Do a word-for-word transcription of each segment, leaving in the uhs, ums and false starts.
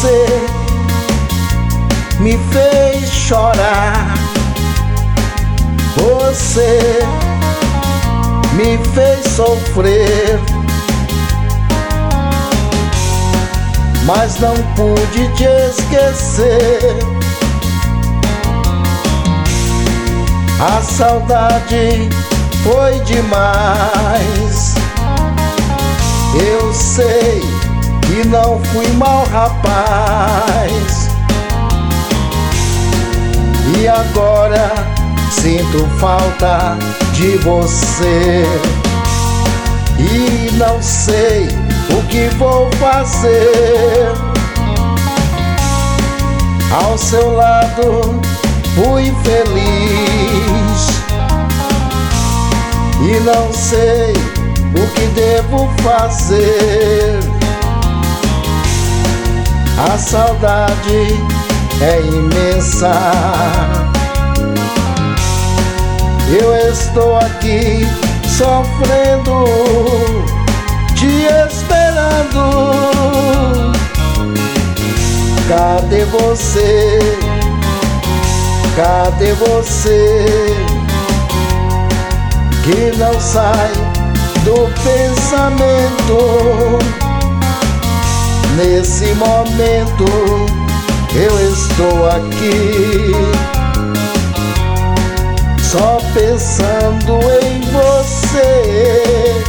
você me fez chorar, você me fez sofrer, mas não pude te esquecer. A saudade foi demais. Eu sei que não fui mau rapaz, e agora sinto falta de você, e não sei o que vou fazer. Ao seu lado fui feliz, e não sei o que devo fazer. A saudade é imensa. Eu estou aqui sofrendo, te esperando. Cadê você? Cadê você? Que não sai do pensamento. Nesse momento eu estou aqui, só pensando em você.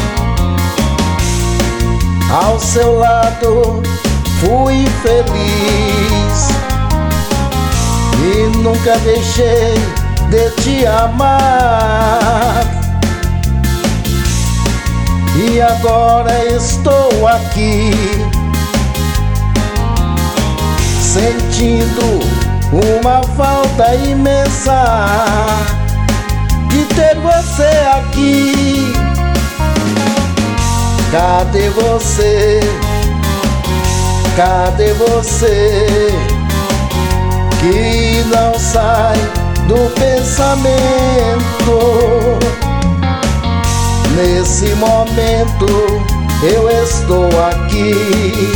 Ao seu lado fui feliz, e nunca deixei de te amar. E agora estou aqui, sentindo uma falta imensa de ter você aqui. Cadê você? Cadê você? Que não sai do pensamento. Nesse momento eu estou aqui,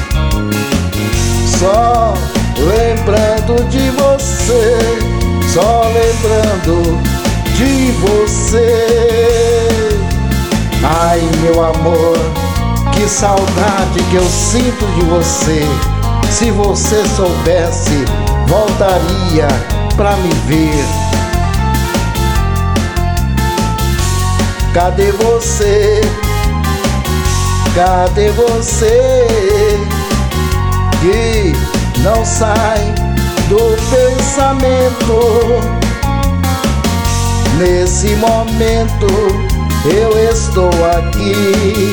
só lembrando de você, só lembrando de você. Ai, meu amor, que saudade que eu sinto de você. Se você soubesse, voltaria pra me ver. Cadê você? Cadê você? Que não sai do pensamento. Nesse momento eu estou aqui,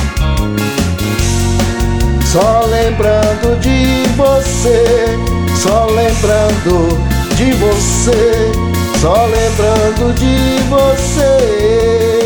só lembrando de você, só lembrando de você, só lembrando de você.